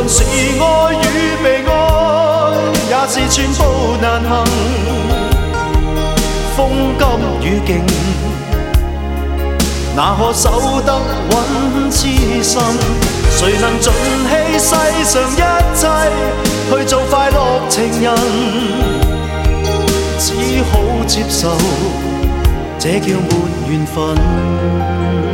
論是愛與被愛，也是全部難行。風急雨勁，那可守得穩痴心？誰能盡棄世上一切，去做快樂情人？只好接受，這叫沒緣分。